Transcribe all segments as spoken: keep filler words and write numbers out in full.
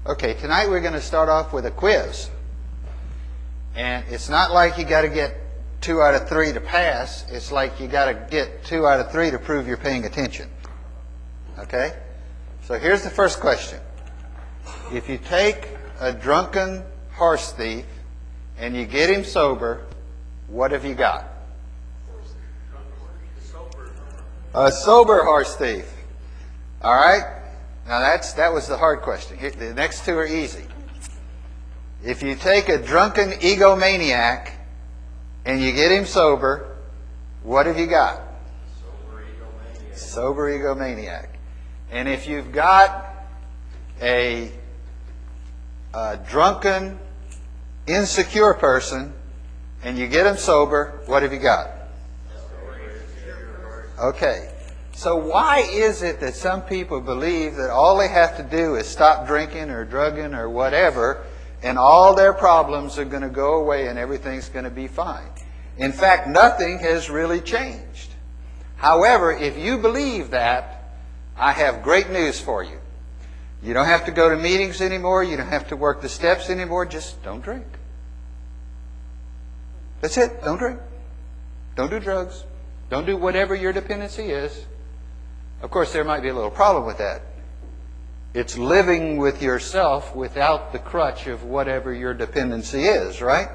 Okay, tonight we're going to start off with a quiz. And it's not like you got to get two out of three to pass. It's like you got to get two out of three to prove you're paying attention. Okay? So here's the first question. If you take a drunken horse thief and you get him sober, what have you got? A sober horse thief. All right? Now that's that was the hard question. Here, the next two are easy. If you take a drunken egomaniac and you get him sober, what have you got? Sober egomaniac. Sober egomaniac. And if you've got a, a drunken, insecure person and you get him sober, what have you got? Okay. So why is it that some people believe that all they have to do is stop drinking or drugging or whatever, and all their problems are going to go away and everything's going to be fine? In fact, nothing has really changed. However, if you believe that, I have great news for you. You don't have to go to meetings anymore. You don't have to work the steps anymore. Just don't drink. That's it. Don't drink. Don't do drugs. Don't do whatever your dependency is. Of course, there might be a little problem with that. It's living with yourself without the crutch of whatever your dependency is, right?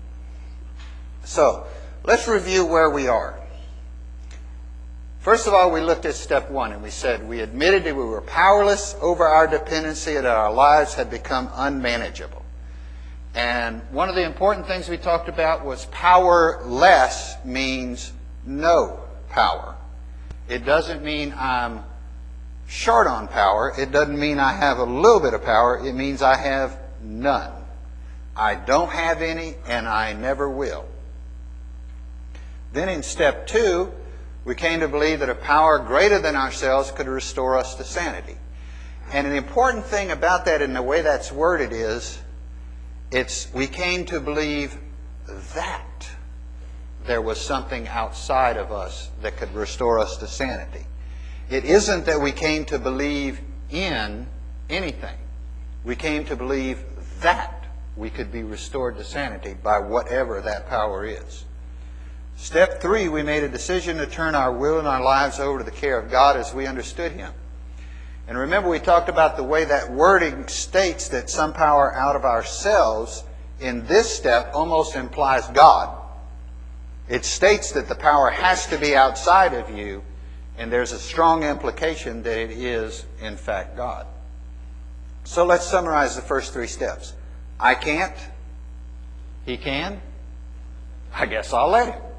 So, let's review where we are. First of all, we looked at step one and we said we admitted that we were powerless over our dependency and that our lives had become unmanageable. And one of the important things we talked about was powerless means no power. It doesn't mean I'm short on power. It doesn't mean I have a little bit of power. It means I have none. I don't have any, and I never will. Then in step two, we came to believe that a power greater than ourselves could restore us to sanity. And an important thing about that in the way that's worded is, it's we came to believe that there was something outside of us that could restore us to sanity. It isn't that we came to believe in anything. We came to believe that we could be restored to sanity by whatever that power is. Step three, we made a decision to turn our will and our lives over to the care of God as we understood Him. And remember, we talked about the way that wording states that some power out of ourselves in this step almost implies God. It states that the power has to be outside of you, and there's a strong implication that it is, in fact, God. So let's summarize the first three steps. I can't. He can. I guess I'll let him.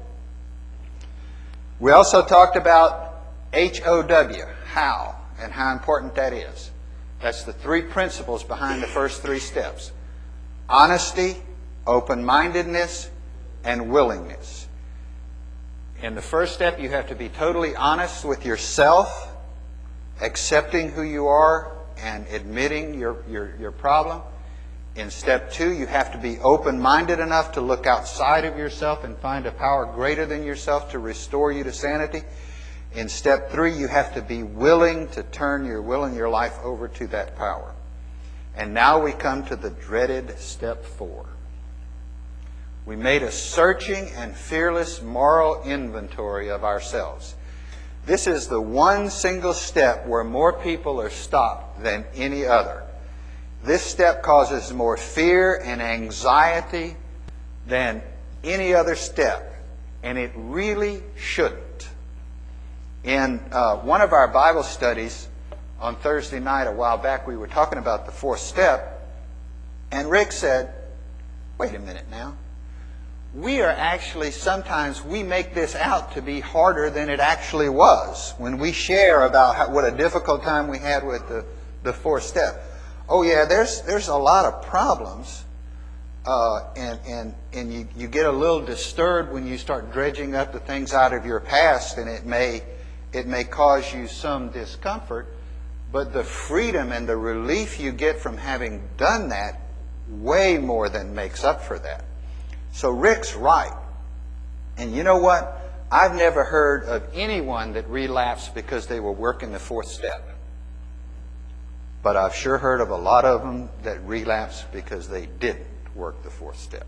We also talked about H O W, how, and how important that is. That's the three principles behind the first three steps. Honesty, open-mindedness, and willingness. In the first step, you have to be totally honest with yourself, accepting who you are and admitting your, your, your problem. In step two, you have to be open-minded enough to look outside of yourself and find a power greater than yourself to restore you to sanity. In step three, you have to be willing to turn your will and your life over to that power. And now we come to the dreaded step four. We made a searching and fearless moral inventory of ourselves. This is the one single step where more people are stopped than any other. This step causes more fear and anxiety than any other step, and it really shouldn't. In uh, one of our Bible studies on Thursday night a while back, we were talking about the fourth step, and Rick said, wait a minute now. We are actually, sometimes we make this out to be harder than it actually was when we share about how, what a difficult time we had with the, the fourth step. Oh yeah, there's there's a lot of problems, uh, and and and you, you get a little disturbed when you start dredging up the things out of your past, and it may it may cause you some discomfort, but the freedom and the relief you get from having done that way more than makes up for that. So Rick's right. And you know what? I've never heard of anyone that relapsed because they were working the fourth step. But I've sure heard of a lot of them that relapse because they didn't work the fourth step.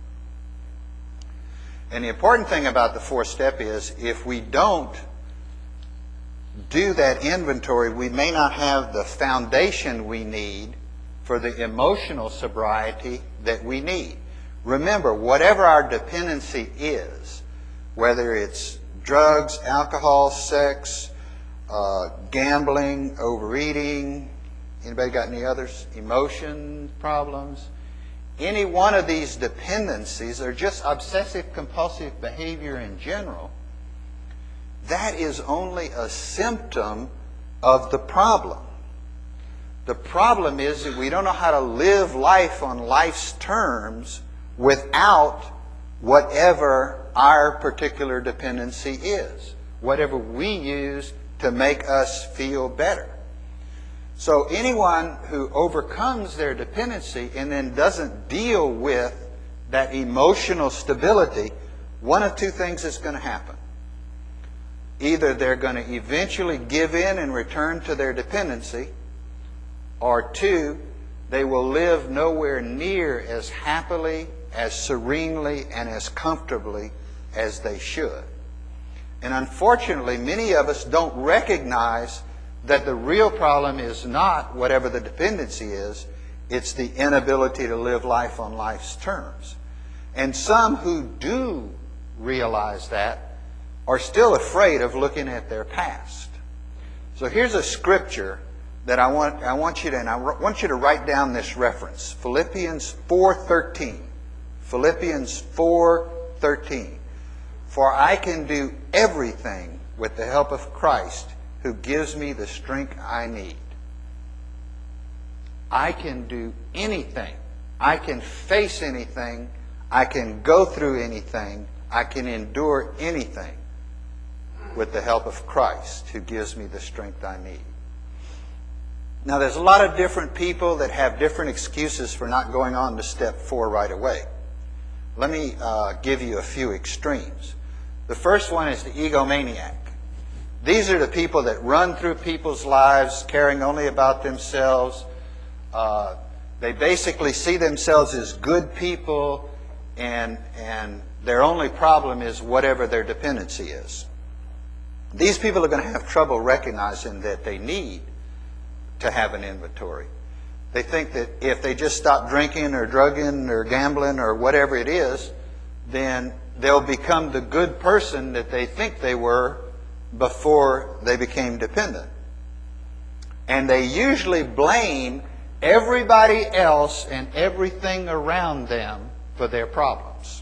And the important thing about the fourth step is if we don't do that inventory, we may not have the foundation we need for the emotional sobriety that we need. Remember, whatever our dependency is, whether it's drugs, alcohol, sex, uh, gambling, overeating, anybody got any others? Emotion problems? Any one of these dependencies, or just obsessive compulsive behavior in general, that is only a symptom of the problem. The problem is that we don't know how to live life on life's terms without whatever our particular dependency is, whatever we use to make us feel better. So anyone who overcomes their dependency and then doesn't deal with that emotional stability, one of two things is going to happen. Either they're going to eventually give in and return to their dependency, or two, they will live nowhere near as happily, as serenely, and as comfortably as they should. And unfortunately, many of us don't recognize that the real problem is not whatever the dependency is, it's the inability to live life on life's terms. And some who do realize that are still afraid of looking at their past. So here's a scripture that I want I want you to and I want you to write down this reference. Philippians four thirteen. Philippians four thirteen. For I can do everything with the help of Christ who gives me the strength I need. I can do anything. I can face anything. I can go through anything. I can endure anything with the help of Christ who gives me the strength I need. Now, there's a lot of different people that have different excuses for not going on to step four right away. Let me uh, give you a few extremes. The first one is the egomaniac. These are the people that run through people's lives caring only about themselves. Uh, they basically see themselves as good people, and, and their only problem is whatever their dependency is. These people are going to have trouble recognizing that they need to have an inventory. They think that if they just stop drinking or drugging or gambling or whatever it is, then they'll become the good person that they think they were before they became dependent. And they usually blame everybody else and everything around them for their problems.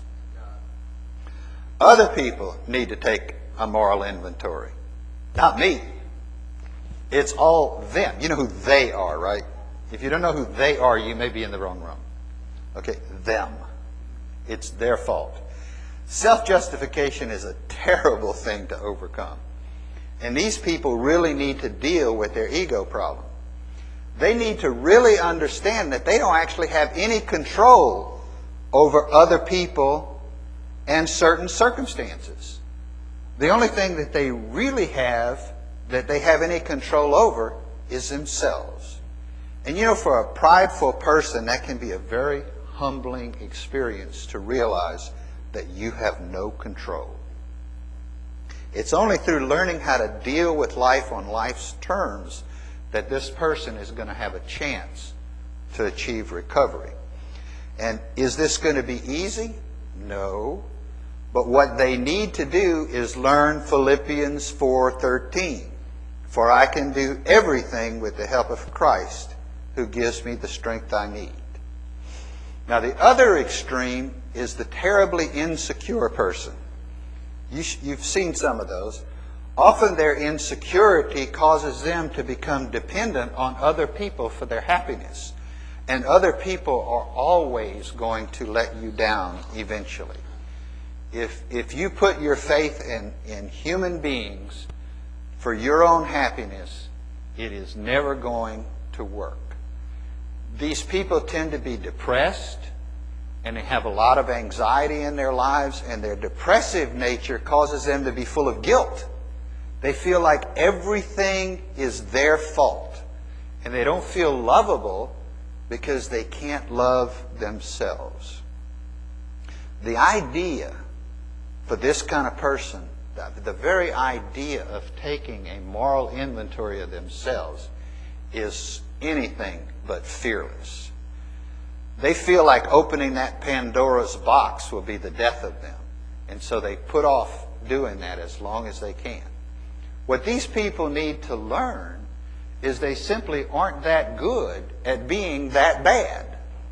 Other people need to take a moral inventory. Not me. It's all them. You know who they are, right? If you don't know who they are, you may be in the wrong room. Okay, them. It's their fault. Self-justification is a terrible thing to overcome. And these people really need to deal with their ego problem. They need to really understand that they don't actually have any control over other people and certain circumstances. The only thing that they really have, that they have any control over, is themselves. And you know, for a prideful person, that can be a very humbling experience to realize that you have no control. It's only through learning how to deal with life on life's terms that this person is going to have a chance to achieve recovery. And is this going to be easy? No. But what they need to do is learn Philippians four thirteen. For I can do everything with the help of Christ who gives me the strength I need. Now, the other extreme is the terribly insecure person. You sh- you've seen some of those. Often their insecurity causes them to become dependent on other people for their happiness. And other people are always going to let you down eventually. If, if you put your faith in, in human beings for your own happiness, it is never going to work. These people tend to be depressed, and they have a lot of anxiety in their lives, and their depressive nature causes them to be full of guilt. They feel like everything is their fault. And they don't feel lovable because they can't love themselves. The idea for this kind of person, the very idea of taking a moral inventory of themselves, is anything but fearless. They feel like opening that Pandora's box will be the death of them. And so they put off doing that as long as they can. What these people need to learn is they simply aren't that good at being that bad.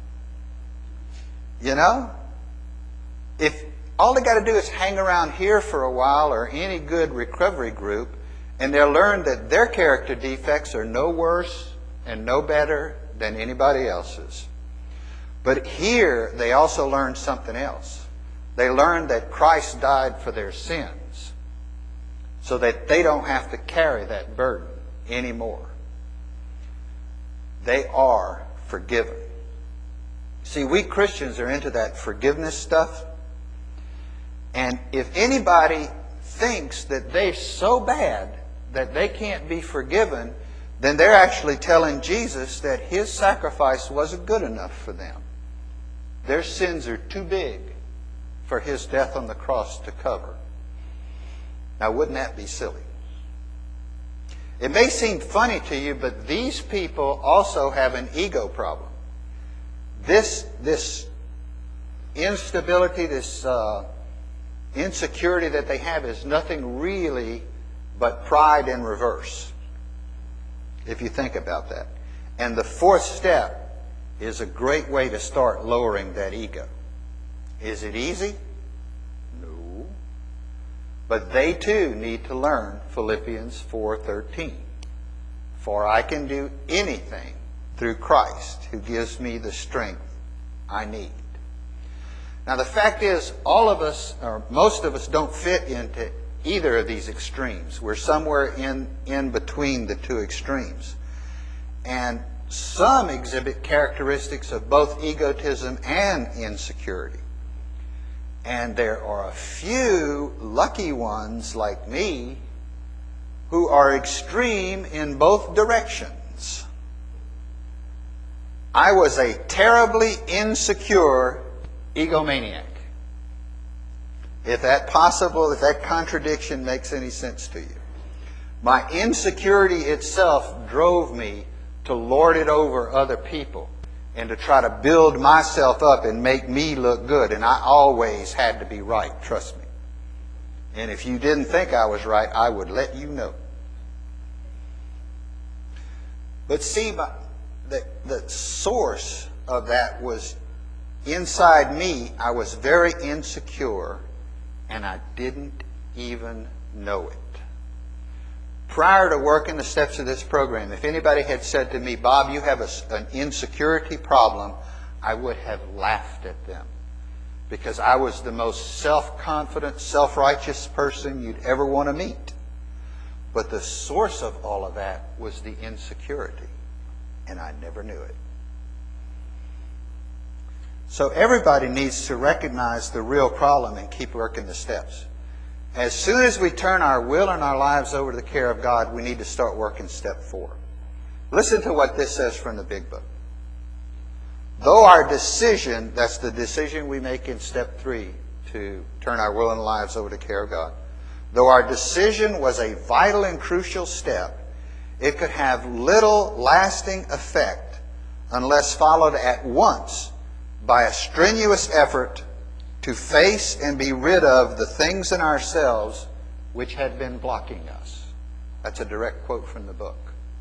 You know? If all they got to do is hang around here for a while or any good recovery group, and they'll learn that their character defects are no worse and no better than anybody else's. But here they also learn something else. They learn that Christ died for their sins so that they don't have to carry that burden anymore. They are forgiven. See, we Christians are into that forgiveness stuff. And if anybody thinks that they're so bad that they can't be forgiven, then they're actually telling Jesus that His sacrifice wasn't good enough for them. Their sins are too big for His death on the cross to cover. Now, wouldn't that be silly? It may seem funny to you, but these people also have an ego problem. This, this instability, this uh, insecurity that they have is nothing really but pride in reverse, if you think about that. And the fourth step is a great way to start lowering that ego. Is it easy? No. But they too need to learn Philippians four thirteen. For I can do anything through Christ who gives me the strength I need. Now the fact is, all of us, or most of us, don't fit into either of these extremes. We're somewhere in, in between the two extremes. And some exhibit characteristics of both egotism and insecurity. And there are a few lucky ones like me who are extreme in both directions. I was a terribly insecure egomaniac. If that possible, if that contradiction makes any sense to you. My insecurity itself drove me to lord it over other people and to try to build myself up and make me look good. And I always had to be right, trust me. And if you didn't think I was right, I would let you know. But see, the, the source of that was inside me. I was very insecure, and I didn't even know it. Prior to working the steps of this program, if anybody had said to me, Bob, you have a, an insecurity problem, I would have laughed at them. Because I was the most self-confident, self-righteous person you'd ever want to meet. But the source of all of that was the insecurity. And I never knew it. So everybody needs to recognize the real problem and keep working the steps. As soon as we turn our will and our lives over to the care of God, we need to start working step four. Listen to what this says from the Big Book. Though our decision, that's the decision we make in step three, to turn our will and lives over to the care of God. Though our decision was a vital and crucial step, it could have little lasting effect unless followed at once by a strenuous effort to face and be rid of the things in ourselves which had been blocking us. That's a direct quote from the book.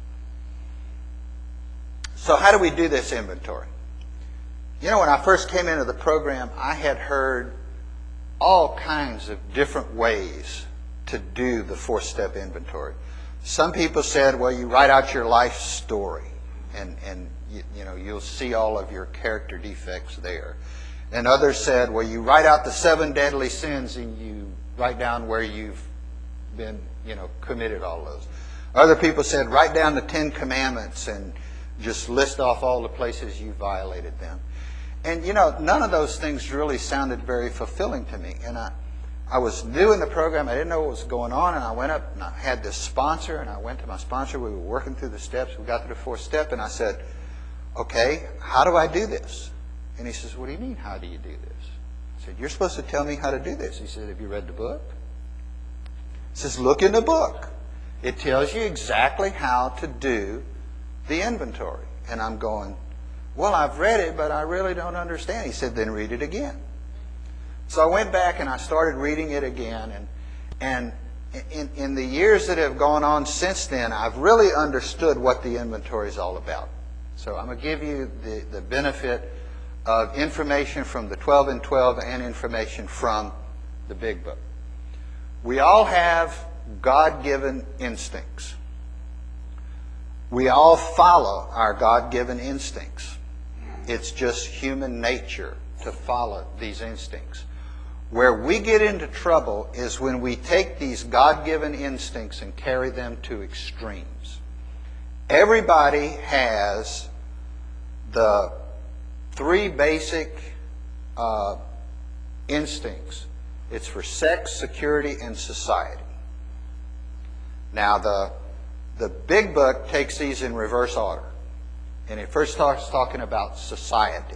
So how do we do this inventory? You know, when I first came into the program, I had heard all kinds of different ways to do the four-step inventory. Some people said, well, you write out your life story, and, and you, you know, you'll see all of your character defects there. And others said, well, you write out the seven deadly sins and you write down where you've been, you know, committed all those. Other people said, write down the Ten Commandments and just list off all the places you violated them. And, you know, none of those things really sounded very fulfilling to me. And I, I was new in the program. I didn't know what was going on, and I went up and I had this sponsor, and I went to my sponsor. We were working through the steps. We got to the fourth step, and I said, okay, how do I do this? And he says, what do you mean, how do you do this? I said, you're supposed to tell me how to do this. He said, have you read the book? He says, look in the book. It tells you exactly how to do the inventory. And I'm going, well, I've read it, but I really don't understand. He said, then read it again. So I went back and I started reading it again. And, and in, in the years that have gone on since then, I've really understood what the inventory is all about. So I'm going to give you the, the benefit of information from the twelve and twelve and information from the Big Book. We all have God-given instincts. We all follow our God-given instincts. It's just human nature to follow these instincts. Where we get into trouble is when we take these God-given instincts and carry them to extremes. Everybody has the three basic uh, instincts. It's for sex, security, and society. Now, the, the Big Book takes these in reverse order. And it first starts talking about society.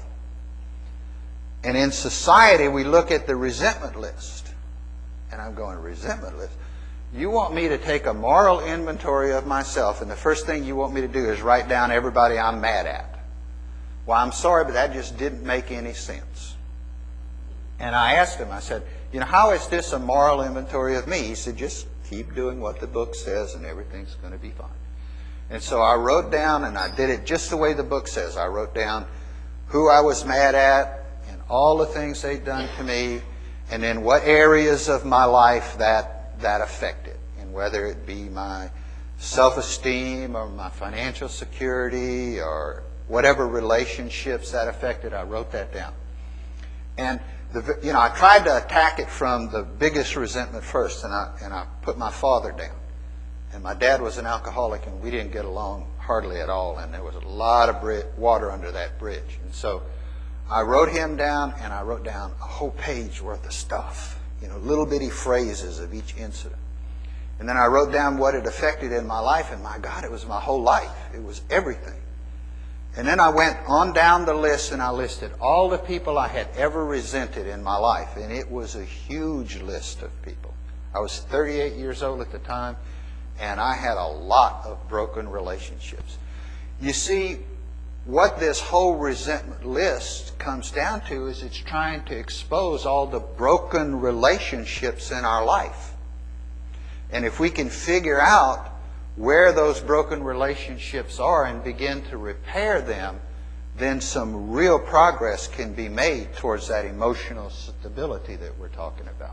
And in society, we look at the resentment list. And I'm going, resentment list? You want me to take a moral inventory of myself, and the first thing you want me to do is write down everybody I'm mad at. Well, I'm sorry, but that just didn't make any sense. And I asked him, I said, you know, how is this a moral inventory of me? He said, just keep doing what the book says and everything's going to be fine. And so I wrote down, and I did it just the way the book says. I wrote down who I was mad at and all the things they'd done to me, and then what areas of my life that, that affected, and whether it be my self-esteem or my financial security or whatever relationships that affected. I wrote that down. And the, you know, I tried to attack it from the biggest resentment first, and I, and I put my father down. And my dad was an alcoholic, and we didn't get along hardly at all, and there was a lot of bri- water under that bridge. And so I wrote him down, and I wrote down a whole page worth of stuff, you know, little bitty phrases of each incident. And then I wrote down what it affected in my life, and my God, it was my whole life. It was everything. And then I went on down the list, and I listed all the people I had ever resented in my life, and it was a huge list of people. I was thirty-eight years old at the time, and I had a lot of broken relationships. You see, what this whole resentment list comes down to is it's trying to expose all the broken relationships in our life. And if we can figure out where those broken relationships are and begin to repair them, then some real progress can be made towards that emotional stability that we're talking about.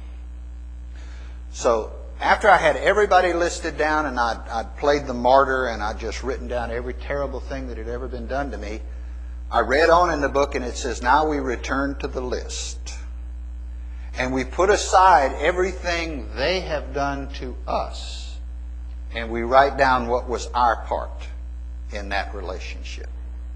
So after I had everybody listed down, and I'd, I'd played the martyr, and I'd just written down every terrible thing that had ever been done to me, I read on in the book, and it says, now we return to the list. And we put aside everything they have done to us, and we write down what was our part in that relationship.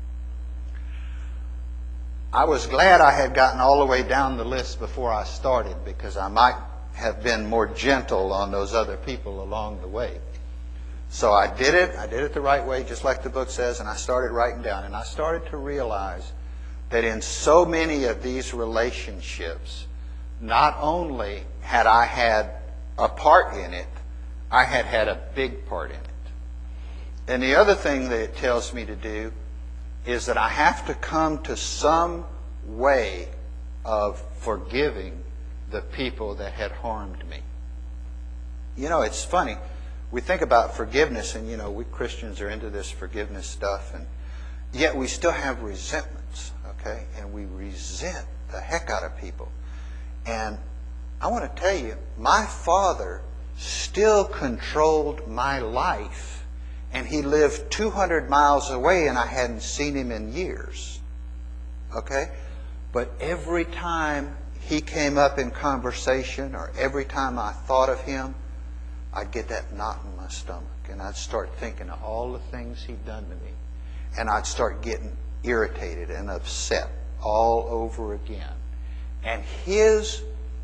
I was glad I had gotten all the way down the list before I started, because I might have been more gentle on those other people along the way. So I did it. I did it the right way, just like the book says, and I started writing down. And I started to realize that in so many of these relationships, not only had I had a part in it, I had had a big part in it. And the other thing that it tells me to do is that I have to come to some way of forgiving the people that had harmed me. You know, it's funny. We think about forgiveness, and, you know, we Christians are into this forgiveness stuff, and yet we still have resentments, okay? And we resent the heck out of people. And I want to tell you, my father still controlled my life, and he lived two hundred miles away, and I hadn't seen him in years, okay? But every time he came up in conversation, or every time I thought of him, I'd get that knot in my stomach, and I'd start thinking of all the things he'd done to me, and I'd start getting irritated and upset all over again. And his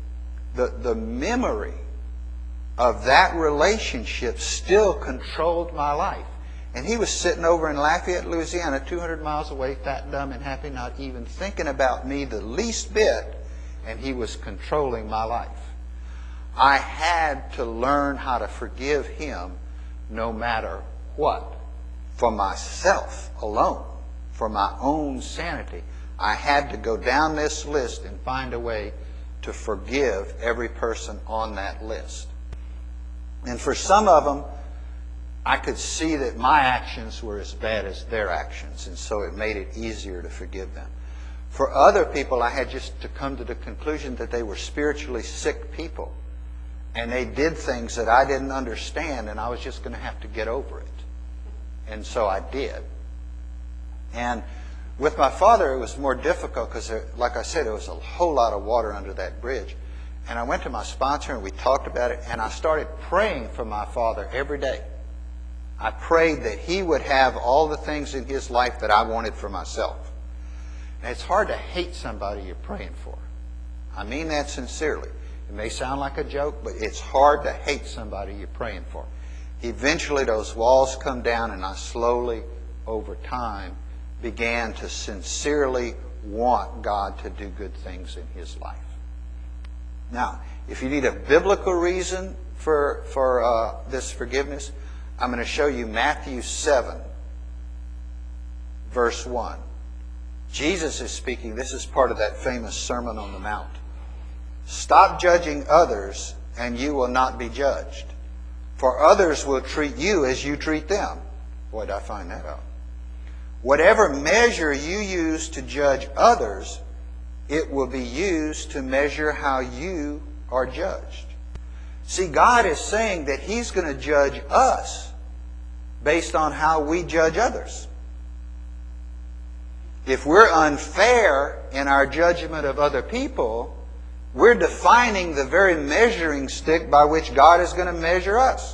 the, the memory of that relationship still controlled my life. And he was sitting over in Lafayette, Louisiana, two hundred miles away, fat, dumb, and happy, not even thinking about me the least bit, and he was controlling my life. I had to learn how to forgive him no matter what. For myself alone, for my own sanity, I had to go down this list and find a way to forgive every person on that list. And for some of them, I could see that my actions were as bad as their actions, and so it made it easier to forgive them. For other people, I had just to come to the conclusion that they were spiritually sick people, and they did things that I didn't understand, and I was just going to have to get over it. And so I did. And with my father, it was more difficult because, like I said, there was a whole lot of water under that bridge. And I went to my sponsor and we talked about it, and I started praying for my father every day. I prayed that he would have all the things in his life that I wanted for myself. And it's hard to hate somebody you're praying for. I mean that sincerely. It may sound like a joke, but it's hard to hate somebody you're praying for. Eventually those walls come down, and I slowly, over time, began to sincerely want God to do good things in his life. Now, if you need a biblical reason for, for uh, this forgiveness, I'm going to show you Matthew seven, verse one. Jesus is speaking. This is part of that famous Sermon on the Mount. Stop judging others, and you will not be judged. For others will treat you as you treat them. Boy, did I find that out. Whatever measure you use to judge others, it will be used to measure how you are judged. See, God is saying that He's going to judge us based on how we judge others. If we're unfair in our judgment of other people, we're defining the very measuring stick by which God is going to measure us.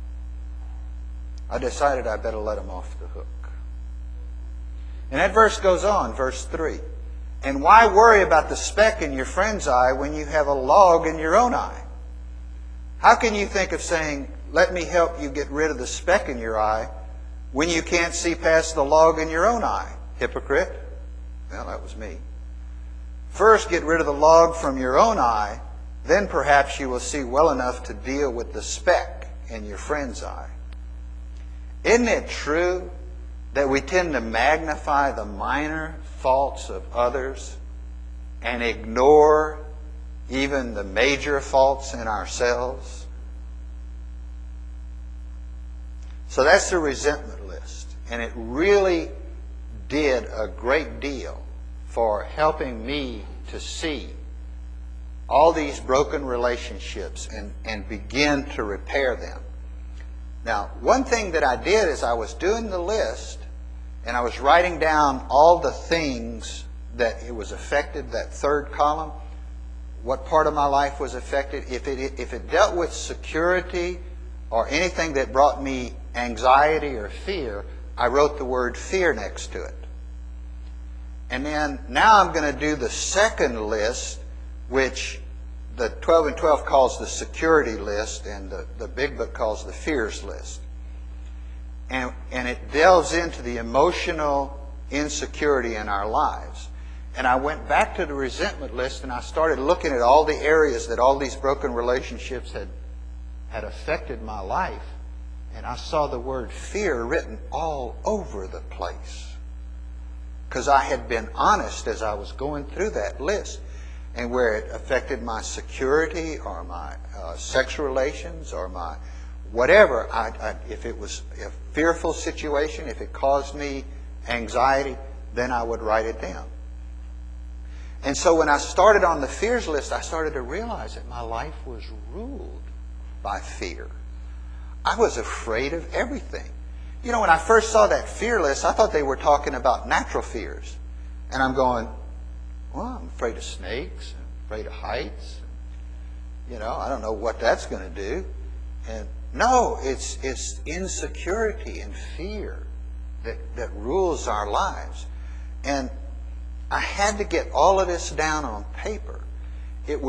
I decided I better let Him off the hook. And that verse goes on, verse three. And why worry about the speck in your friend's eye when you have a log in your own eye? How can you think of saying, let me help you get rid of the speck in your eye, when you can't see past the log in your own eye? Hypocrite. Well, that was me. First, get rid of the log from your own eye, then perhaps you will see well enough to deal with the speck in your friend's eye. Isn't it true that we tend to magnify the minor faults of others and ignore even the major faults in ourselves? So that's the resentment list. And it really did a great deal for helping me to see all these broken relationships and, and begin to repair them. Now, one thing that I did is I was doing the list, and I was writing down all the things that it was affected, that third column, what part of my life was affected. If it, if it dealt with security or anything that brought me anxiety or fear, I wrote the word fear next to it. And then now I'm going to do the second list, which the twelve and twelve calls the security list, and the, the big book calls the fears list. And, and it delves into the emotional insecurity in our lives. And I went back to the resentment list, and I started looking at all the areas that all these broken relationships had, had affected my life. And I saw the word fear written all over the place. Because I had been honest as I was going through that list. And where it affected my security or my uh, sexual relations or my whatever, I, I, if it was a fearful situation, if it caused me anxiety, then I would write it down. And so when I started on the fears list, I started to realize that my life was ruled by fear. I was afraid of everything. You know, when I first saw that fear list, I thought they were talking about natural fears. And I'm going, well, I'm afraid of snakes, I'm afraid of heights. You know, I don't know what that's going to do. And no, it's it's insecurity and fear that, that rules our lives. And I had to get all of this down on paper. It was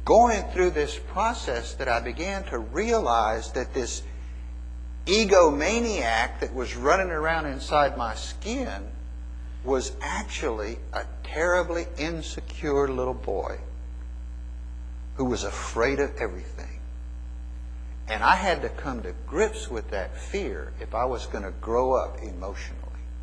going through this process that I began to realize that this egomaniac that was running around inside my skin was actually a terribly insecure little boy who was afraid of everything. And I had to come to grips with that fear if I was going to grow up emotionally.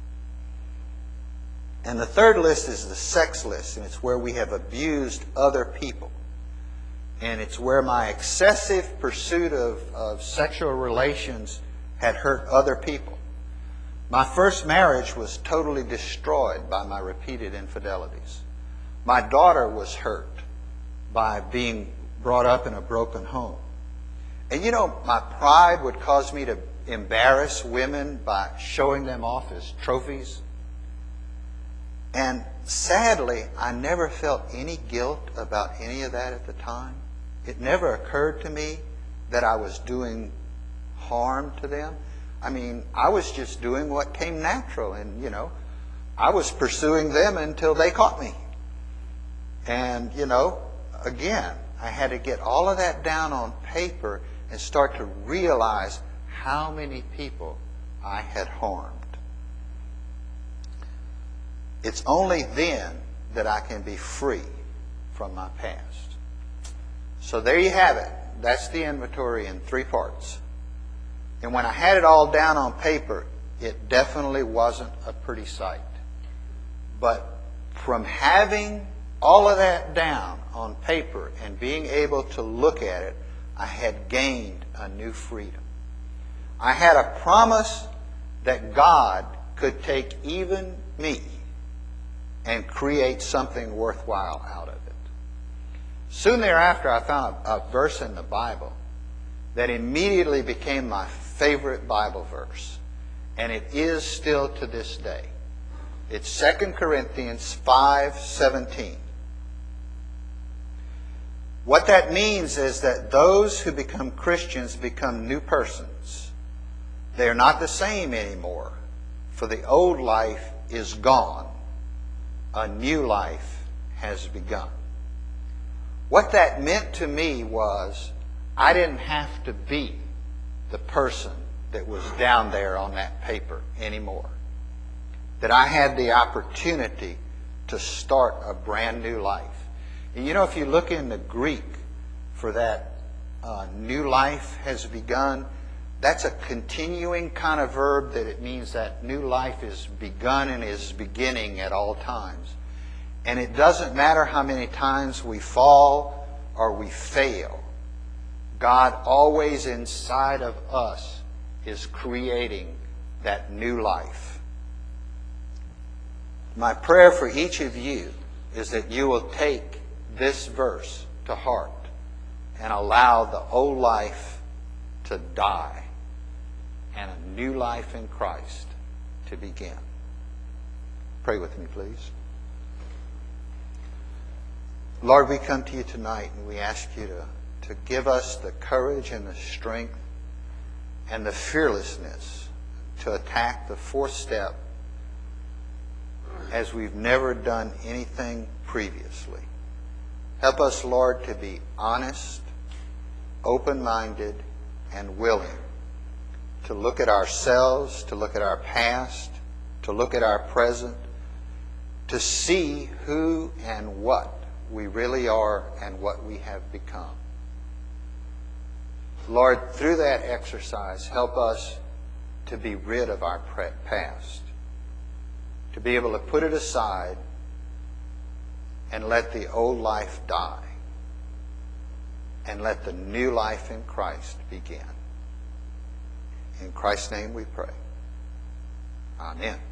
And the third list is the sex list, and it's where we have abused other people. And it's where my excessive pursuit of, of sexual relations had hurt other people. My first marriage was totally destroyed by my repeated infidelities. My daughter was hurt by being brought up in a broken home. And you know, my pride would cause me to embarrass women by showing them off as trophies. And sadly, I never felt any guilt about any of that at the time. It never occurred to me that I was doing harm to them. I mean, I was just doing what came natural, and, you know, I was pursuing them until they caught me. And, you know, again, I had to get all of that down on paper and start to realize how many people I had harmed. It's only then that I can be free from my past. So there you have it. That's the inventory in three parts. And when I had it all down on paper, it definitely wasn't a pretty sight. But from having all of that down on paper and being able to look at it, I had gained a new freedom. I had a promise that God could take even me and create something worthwhile out of it. Soon thereafter, I found a, a verse in the Bible that immediately became my favorite Bible verse. And it is still to this day. It's Second Corinthians five seventeen. What that means is that those who become Christians become new persons. They are not the same anymore, for the old life is gone. A new life has begun. What that meant to me was I didn't have to be the person that was down there on that paper anymore. That I had the opportunity to start a brand new life. And you know, if you look in the Greek for that uh, new life has begun, that's a continuing kind of verb that it means that new life is begun and is beginning at all times. And it doesn't matter how many times we fall or we fail. God always inside of us is creating that new life. My prayer for each of you is that you will take this verse to heart and allow the old life to die and a new life in Christ to begin. Pray with me, please. Lord, we come to you tonight and we ask you to, to give us the courage and the strength and the fearlessness to attack the fourth step as we've never done anything previously. Help us, Lord, to be honest, open-minded, and willing to look at ourselves, to look at our past, to look at our present, to see who and what we really are and what we have become. Lord, through that exercise, help us to be rid of our past, to be able to put it aside and let the old life die and let the new life in Christ begin. In Christ's name we pray. Amen.